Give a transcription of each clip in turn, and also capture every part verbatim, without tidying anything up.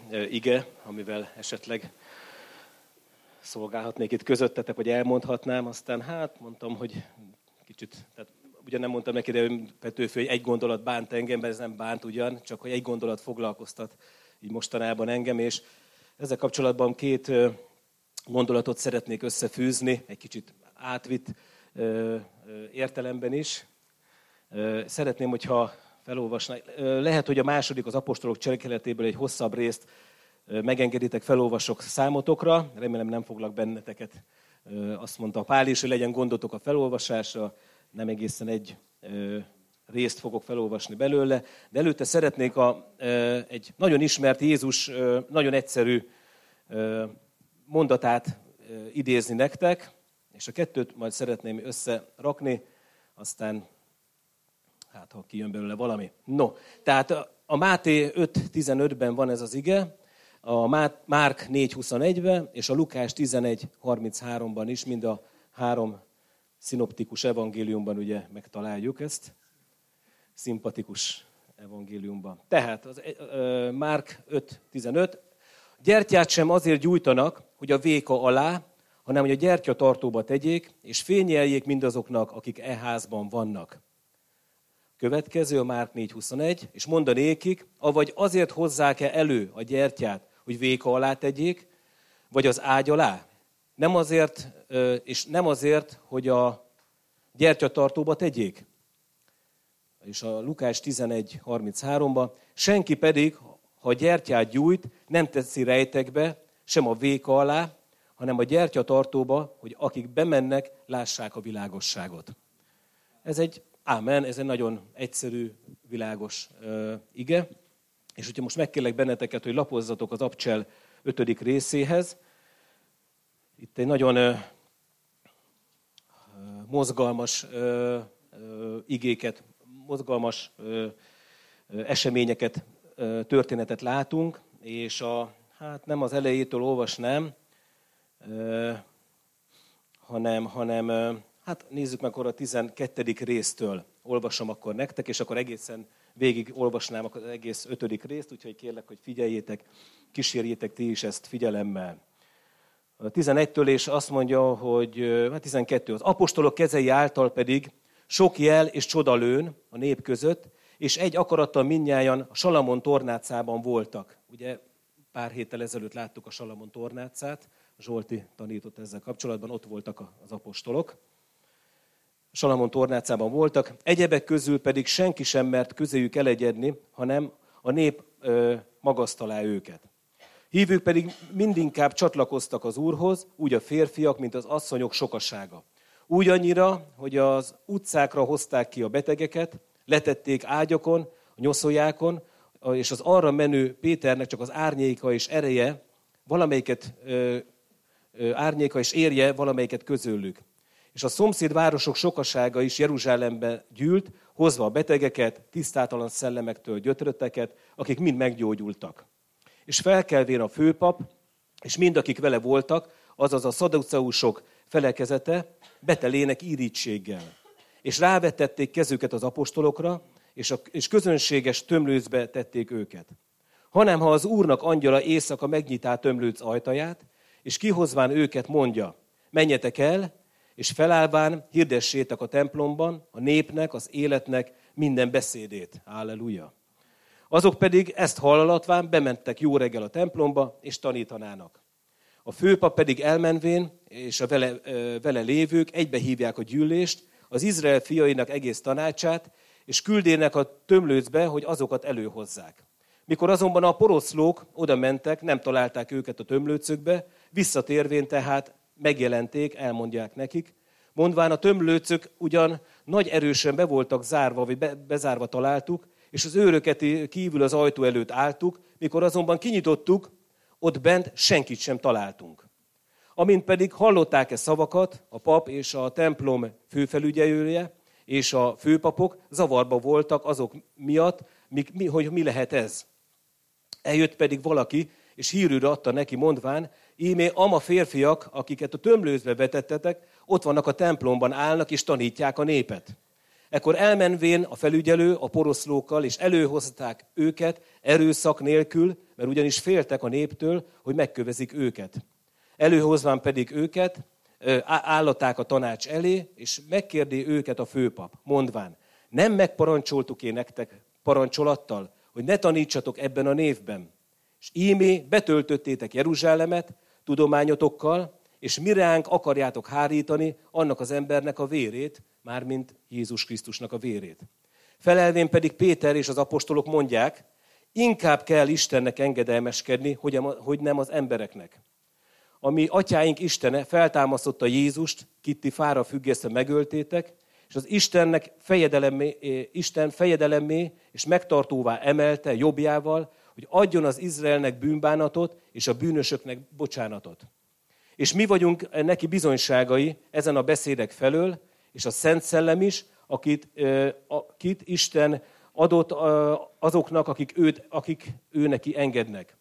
ige, amivel esetleg szolgálhatnék itt közöttetek, vagy elmondhatnám. Aztán hát mondtam, hogy kicsit, tehát ugyan nem mondtam neki, de Petőfi, hogy egy gondolat bánt engem, ez nem bánt ugyan, csak hogy egy gondolat foglalkoztat így mostanában engem, és ezzel kapcsolatban két gondolatot szeretnék összefűzni, egy kicsit átvitt értelemben is. Szeretném, hogyha felolvasnák. Lehet, hogy a második, az apostolok cselekedetéből egy hosszabb részt megengeditek, felolvasok számotokra. Remélem nem foglak benneteket. Azt mondta Pál is, hogy legyen gondotok a felolvasásra. Nem egészen egy részt fogok felolvasni belőle. De előtte szeretnék a, egy nagyon ismert Jézus, nagyon egyszerű mondatát idézni nektek, és a kettőt majd szeretném összerakni, aztán hát ha kijön belőle valami. No, tehát a Máté öt tizenötben van ez az ige, a Márk négy huszonegyben és a Lukás tizenegy harmincháromban is, mind a három szinoptikus evangéliumban ugye megtaláljuk ezt. Szimpatikus evangéliumban. Tehát az, uh, Márk öt tizenöt, gyertyát sem azért gyújtanak, hogy a véka alá, hanem hogy a gyertyatartóba tegyék, és fényeljék mindazoknak, akik e házban vannak. Következő a Márk négy huszonegy, és mondanékik, avagy azért hozzák-e elő a gyertyát, hogy véka alá tegyék, vagy az ágy alá? Nem azért, és nem azért, hogy a gyertyatartóba tegyék. És a Lukás tizenegy harmincháromban, senki pedig, ha gyertyát gyújt, nem teszi rejtekbe, sem a véka alá, hanem a gyertyatartóba, hogy akik bemennek, lássák a világosságot. Ez egy Ámen, ez egy nagyon egyszerű, világos uh, ige. És hogyha most megkérlek benneteket, hogy lapozzatok az Abcsel ötödik részéhez. Itt egy nagyon uh, mozgalmas uh, uh, igéket, mozgalmas uh, uh, eseményeket, uh, történetet látunk, és a, hát nem az elejétől olvasnám, uh, hanem, hanem uh, hát nézzük meg akkor a tizenkettedik résztől. Olvasom akkor nektek, és akkor egészen végig olvasnám az egész ötödik részt, úgyhogy kérlek, hogy figyeljétek, kísérjétek ti is ezt figyelemmel. A tizenegytől és azt mondja, hogy hát tizenkettő, az apostolok kezei által pedig sok jel és csoda lőn a nép között, és egy akarattal mindnyájan a Salamon tornácában voltak. Ugye pár héttel ezelőtt láttuk a Salamon tornácát, Zsolti tanított ezzel kapcsolatban, ott voltak az apostolok. Salamon tornácában voltak, egyebek közül pedig senki sem mert közéjük elegyedni, hanem a nép ö, magasztalá őket. Hívők pedig mindinkább csatlakoztak az Úrhoz, úgy a férfiak, mint az asszonyok sokasága. Úgy annyira, hogy az utcákra hozták ki a betegeket, letették ágyakon, a nyoszójákon, és az arra menő Péternek csak az árnyéka és ereje, valamelyiket ö, ö, árnyéka és érje valamelyiket közöllük. És a szomszéd városok sokasága is Jeruzsálembe gyűlt, hozva a betegeket, tisztátalan szellemektől gyötrötteket, akik mind meggyógyultak. És felkelvén a főpap, és mind, akik vele voltak, azaz a szaduceusok felekezete, betelének irítséggel. És rávetették kezüket az apostolokra, és, a, és közönséges tömlőcbe tették őket. Hanem ha az Úrnak angyala éjszaka megnyitá tömlőc ajtaját, és kihozván őket mondja, menjetek el, és felállván hirdessétek a templomban a népnek, az életnek minden beszédét. Halleluja. Azok pedig ezt hallatván bementek jó reggel a templomba, és tanítanának. A főpap pedig elmenvén, és a vele, vele lévők egybehívják a gyűlést, az Izrael fiainak egész tanácsát, és küldének a tömlőcbe, hogy azokat előhozzák. Mikor azonban a poroszlók oda mentek, nem találták őket a tömlőcökbe, visszatérvén tehát megjelenték, elmondják nekik, mondván a tömlőcök ugyan nagy erősen be voltak zárva, vagy be, bezárva találtuk, és az őröket kívül az ajtó előtt álltuk, mikor azonban kinyitottuk, ott bent senkit sem találtunk. Amint pedig hallották e szavakat, a pap és a templom főfelügyelője és a főpapok zavarba voltak azok miatt, mi, hogy mi lehet ez. Eljött pedig valaki, és hírűre adta neki mondván, íme ama férfiak, akiket a tömlőcbe vetettetek, ott vannak a templomban, állnak és tanítják a népet. Ekkor elmenvén a felügyelő a poroszlókkal, és előhozták őket erőszak nélkül, mert ugyanis féltek a néptől, hogy megkövezik őket. Előhozván pedig őket, állatták a tanács elé, és megkérdi őket a főpap, mondván, nem megparancsoltuk én nektek parancsolattal, hogy ne tanítsatok ebben a névben. És ímé betöltöttétek Jeruzsálemet tudományotokkal, és mi ránk akarjátok hárítani annak az embernek a vérét, mármint Jézus Krisztusnak a vérét. Felelvén pedig Péter és az apostolok mondják, inkább kell Istennek engedelmeskedni, hogy nem az embereknek. Ami atyáink Istene feltámasztotta Jézust, kit ti fára függesztve megöltétek, és az Istennek fejedelemmé, Isten fejedelemmé és megtartóvá emelte jobbjával, hogy adjon az Izraelnek bűnbánatot és a bűnösöknek bocsánatot. És mi vagyunk neki bizonyságai ezen a beszédek felől, és a Szent Szellem is, akit, akit Isten adott azoknak, akik, őt, akik ő neki engednek.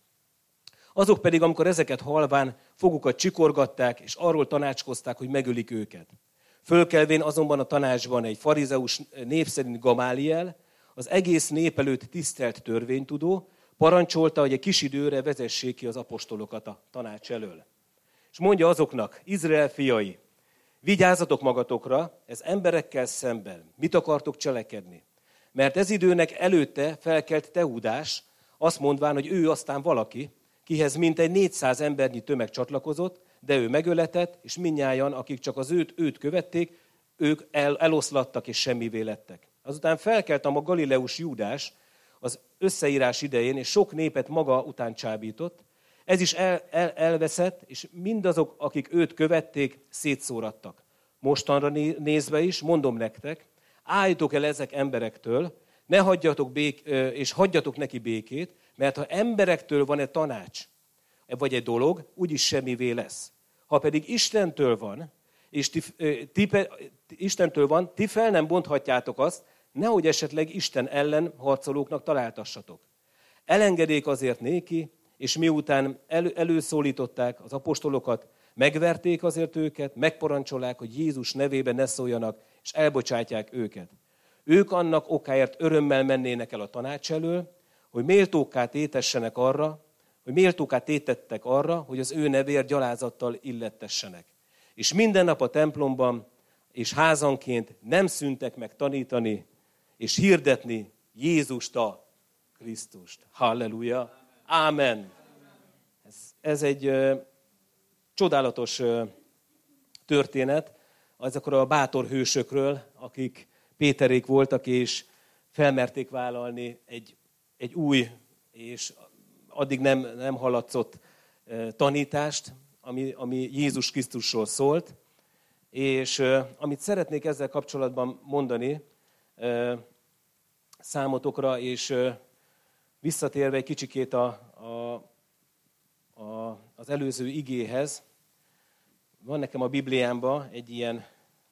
Azok pedig, amikor ezeket halván fogukat csikorgatták, és arról tanácskozták, hogy megölik őket. Fölkelvén azonban a tanácsban egy farizeus név szerint Gamáliel, az egész nép előtt tisztelt törvénytudó, parancsolta, hogy egy kis időre vezessék ki az apostolokat a tanács elől. És mondja azoknak, Izrael fiai, vigyázzatok magatokra, ez emberekkel szemben. Mit akartok cselekedni? Mert ez időnek előtte felkelt Teudás, azt mondván, hogy ő aztán valaki, kihez mintegy négyszáz embernyi tömeg csatlakozott, de ő megöletett, és mindnyájan, akik csak az őt, őt követték, ők el, eloszlattak és semmivé lettek. Azután felkelt a Galileus Júdás az összeírás idején, és sok népet maga után csábított. Ez is el, el, elveszett, és mindazok, akik őt követték, szétszórattak. Mostanra nézve is, mondom nektek, álljatok el ezek emberektől, ne hagyjatok bék, és hagyjatok neki békét, mert ha emberektől van egy tanács, vagy egy dolog, úgyis semmivé lesz. Ha pedig Istentől van, és ti, ti, Istentől van, ti fel nem bonthatjátok azt, nehogy esetleg Isten ellen harcolóknak találtassatok. Elengedék azért néki, és miután elő, előszólították az apostolokat, megverték azért őket, megparancsolják, hogy Jézus nevében ne szóljanak, és elbocsátják őket. Ők annak okáért örömmel mennének el a tanács elől, hogy méltókká tétessenek arra, hogy méltókká tétettek arra, hogy az ő nevért gyalázattal illettessenek. És minden nap a templomban és házanként nem szűntek meg tanítani, és hirdetni Jézust a Krisztust. Halleluja! Ámen! Ez, ez egy ö, csodálatos ö, történet azokról a bátor hősökről, akik Péterék voltak, és felmerték vállalni egy, egy új, és addig nem, nem hallatszott ö, tanítást, ami, ami Jézus Krisztusról szólt. És ö, amit szeretnék ezzel kapcsolatban mondani ö, számotokra, és ö, visszatérve egy kicsikét a, a, a, az előző igéhez, van nekem a Bibliámban egy ilyen,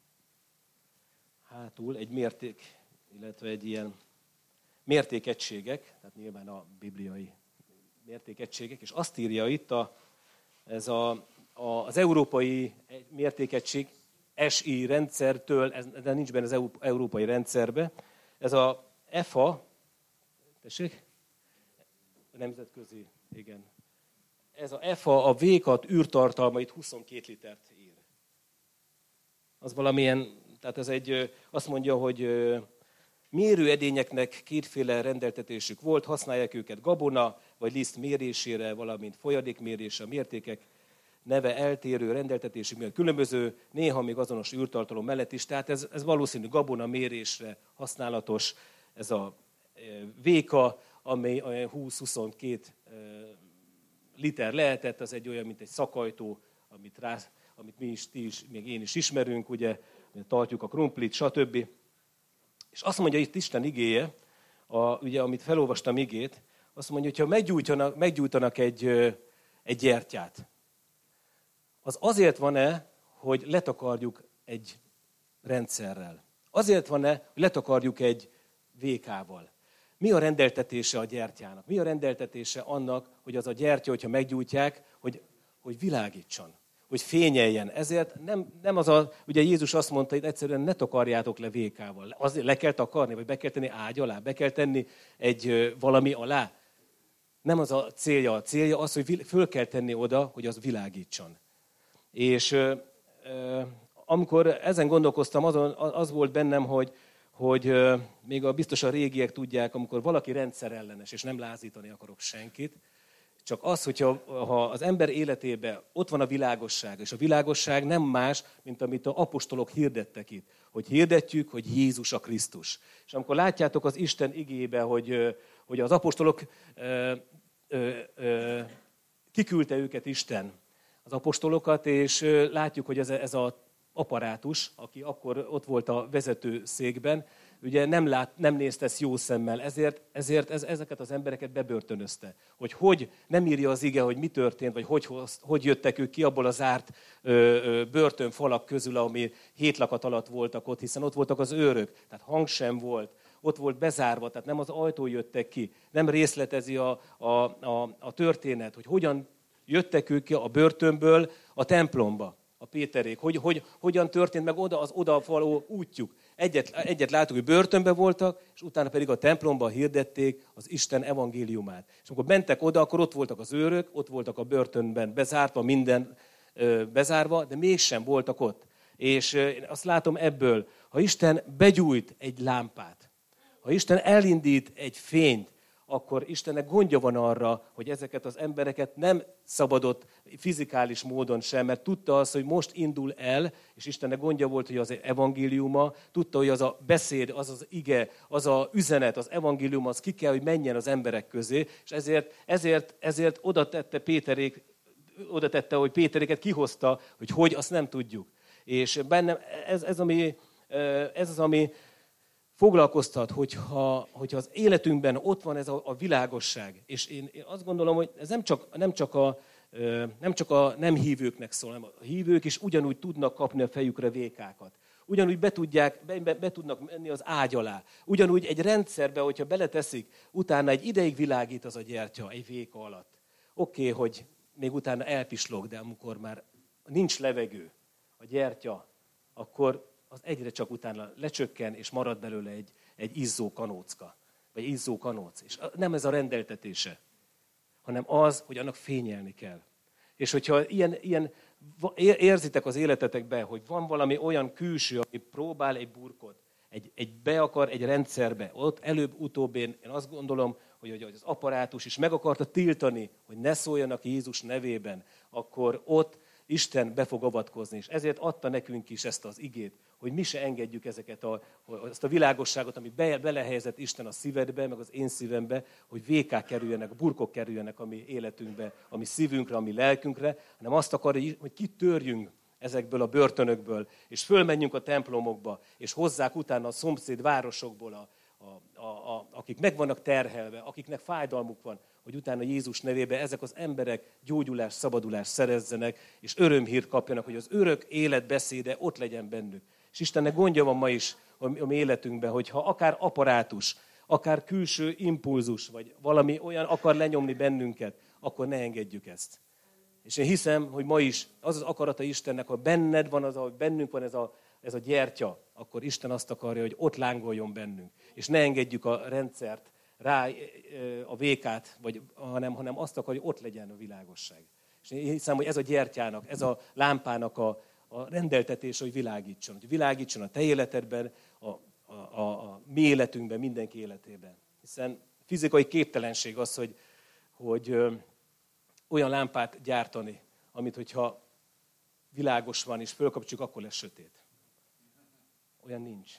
hátul egy mérték, illetve egy ilyen mértékegységek, tehát nyilván a bibliai mértékegységek, és azt írja itt a, ez a, a, az európai mértékegység es i rendszertől, ez, de nincs benne az európai rendszerbe, ez a ef á, tessék? Nemzetközi, igen. Ez a ef á a vékat űrtartalmait huszonkét litert ír. Az valamilyen, tehát ez egy, azt mondja, hogy mérőedényeknek kétféle rendeltetésük volt, használják őket gabona vagy liszt mérésére, valamint folyadékmérésre, a mértékek neve eltérő rendeltetésük miatt különböző, néha még azonos űrtartalom mellett is, tehát ez, ez valószínű gabona mérésre használatos, ez a véka, amely húsz-huszonkét liter lehetett, az egy olyan, mint egy szakajtó, amit, rá, amit mi is, ti is, még én is ismerünk, ugye, tartjuk a krumplit, stb. És azt mondja itt Isten igéje, a, ugye, amit felolvastam igét, azt mondja, hogy ha meggyújtanak, meggyújtanak egy, egy gyertyát, az azért van-e, hogy letakarjuk egy rendszerrel? Azért van-e, hogy letakarjuk egy vékával? Mi a rendeltetése a gyertyának? Mi a rendeltetése annak, hogy az a gyertya, hogyha meggyújtják, hogy, hogy világítson? hogy fényeljen. Ezért nem, nem az a, ugye Jézus azt mondta, hogy egyszerűen ne takarjátok le vékával. Azért le kell takarni, vagy be kell tenni ágy alá, be kell tenni egy valami alá. Nem az a célja. A célja az, hogy föl kell tenni oda, hogy az világítson. És ö, ö, amikor ezen gondolkoztam, azon, az volt bennem, hogy, hogy ö, még a biztos a régiek tudják, amikor valaki rendszerellenes, és nem lázítani akarok senkit, csak az, hogyha ha az ember életében ott van a világosság, és a világosság nem más, mint amit az apostolok hirdettek itt, hogy hirdetjük, hogy Jézus a Krisztus. És amikor látjátok az Isten igébe, hogy, hogy az apostolok ö, ö, ö, kiküldte őket Isten, az apostolokat, és látjuk, hogy ez, ez az apparátus, aki akkor ott volt a vezető székben, ugye nem, lát, nem nézte ezt jó szemmel, ezért, ezért ez, ezeket az embereket bebörtönözte. Hogy hogy, nem írja az ige, hogy mi történt, vagy hogy, hogy jöttek ők ki abból a zárt ö, ö, börtönfalak közül, ami hét lakat alatt voltak ott, hiszen ott voltak az őrök, tehát hang sem volt, ott volt bezárva, tehát nem az ajtó jöttek ki, nem részletezi a, a, a, a történet, hogy hogyan jöttek ők ki a börtönből a templomba, a Péterék, hogy, hogy, hogyan történt meg oda az oda való útjuk. Egyet, egyet látunk, hogy börtönben voltak, és utána pedig a templomban hirdették az Isten evangéliumát. És amikor mentek oda, akkor ott voltak az őrök, ott voltak a börtönben bezárva, minden ö, bezárva, de mégsem voltak ott. És ö, én azt látom ebből, ha Isten begyújt egy lámpát, ha Isten elindít egy fényt, akkor Istennek gondja van arra, hogy ezeket az embereket nem szabadott fizikális módon sem, mert tudta azt, hogy most indul el, és Istennek gondja volt, hogy az evangéliuma, tudta, hogy az a beszéd, az az ige, az a üzenet, az evangélium, az ki kell, hogy menjen az emberek közé, és ezért, ezért, ezért oda tette Péterék, oda tette, hogy Péteréket kihozta, hogy hogy, azt nem tudjuk. És bennem ez, ez, ami, ez az, ami foglalkoztat, hogyha, hogyha az életünkben ott van ez a, a világosság. És én, én azt gondolom, hogy ez nem csak, nem, csak a, nem csak a nem hívőknek szól, hanem a hívők is ugyanúgy tudnak kapni a fejükre vékákat. Ugyanúgy be, tudják, be, be, be tudnak menni az ágy alá. Ugyanúgy egy rendszerbe, hogyha beleteszik, utána egy ideig világít az a gyertya egy véka alatt. Oké, okay, hogy még utána elpislog, de amikor már nincs levegő a gyertya, akkor az egyre csak utána lecsökken, és marad belőle egy, egy izzó kanócka, vagy izzó kanóc. És nem ez a rendeltetése, hanem az, hogy annak fényelni kell. És hogyha ilyen, ilyen érzitek az életetekben, hogy van valami olyan külső, ami próbál egy burkot, egy, egy be akar egy rendszerbe, ott előbb-utóbb én, én azt gondolom, hogy, hogy az apparátus is meg akarta tiltani, hogy ne szóljanak Jézus nevében, akkor ott Isten be fog avatkozni. És ezért adta nekünk is ezt az igét, hogy mi se engedjük ezeket a, azt a világosságot, amit be, belehelyezett Isten a szívedbe, meg az én szívembe, hogy vékák kerüljenek, burkok kerüljenek a mi életünkbe, a mi szívünkre, a mi lelkünkre, hanem azt akarja, hogy kitörjünk ezekből a börtönökből, és fölmenjünk a templomokba, és hozzák utána a szomszéd városokból, a, a, a, a, akik meg vannak terhelve, akiknek fájdalmuk van, hogy utána Jézus nevében ezek az emberek gyógyulás, szabadulást szerezzenek, és örömhírt kapjanak, hogy az örök élet beszéde ott legyen bennük. És Istennek gondja van ma is a mi életünkben, hogyha akár apparátus, akár külső impulzus, vagy valami olyan akar lenyomni bennünket, akkor ne engedjük ezt. És én hiszem, hogy ma is az az akarata Istennek, ha benned van, az, hogy bennünk van ez a, ez a gyertya, akkor Isten azt akarja, hogy ott lángoljon bennünk. És ne engedjük a rendszert, rá a vékát, vagy, hanem, hanem azt akarja, hogy ott legyen a világosság. És én hiszem, hogy ez a gyertyának, ez a lámpának a, a rendeltetés, hogy világítson. Hogy világítson a te életedben, a, a, a, a mi életünkben, mindenki életében. Hiszen fizikai képtelenség az, hogy, hogy ö, olyan lámpát gyártani, amit hogyha világos van, és fölkapcsoljuk, akkor lesz sötét. Olyan nincs.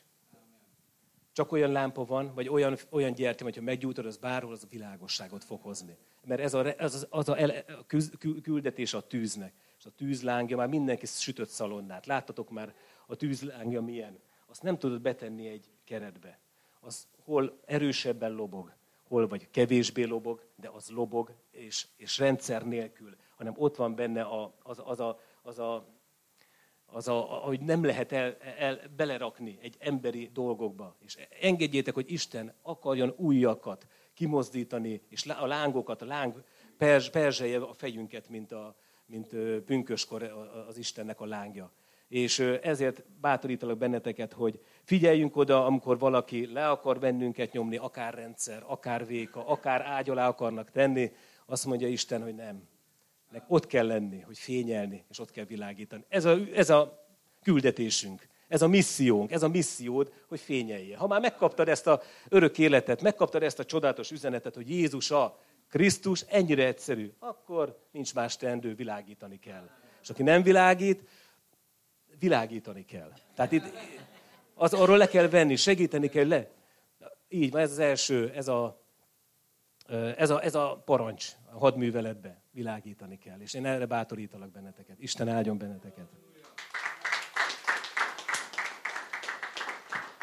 Csak olyan lámpa van, vagy olyan, olyan gyertya, hogyha meggyújtod, az bárhol az a világosságot fog hozni. Mert ez a, az, az a, a küldetés a tűznek. És a tűzlángja, már mindenki sütött szalonnát. Láttatok már a tűzlángja milyen? Azt nem tudod betenni egy keretbe. Az hol erősebben lobog, hol vagy kevésbé lobog, de az lobog, és, és rendszer nélkül. Hanem ott van benne a, az, az a... Az a az, a, hogy nem lehet el, el, belerakni egy emberi dolgokba. És engedjétek, hogy Isten akarjon újakat kimozdítani, és a lángokat, a láng perzs, perzselje a fejünket, mint a, mint pünköskor az Istennek a lángja. És ezért bátorítalak benneteket, hogy figyeljünk oda, amikor valaki le akar bennünket nyomni, akár rendszer, akár véka, akár ágy alá akarnak tenni, azt mondja Isten, hogy nem. Ott kell lenni, hogy fényelni, és ott kell világítani. Ez a, ez a küldetésünk, ez a missziónk, ez a missziód, hogy fényeljél. Ha már megkaptad ezt a örök életet, megkaptad ezt a csodálatos üzenetet, hogy Jézus a Krisztus, ennyire egyszerű, akkor nincs más teendő, világítani kell. És aki nem világít, világítani kell. Tehát itt az, arról le kell venni, segíteni kell le. Így van, ez az első, ez a, ez a, ez a parancs a hadműveletbe. Világítani kell. És én erre bátorítalak benneteket. Isten áldjon benneteket.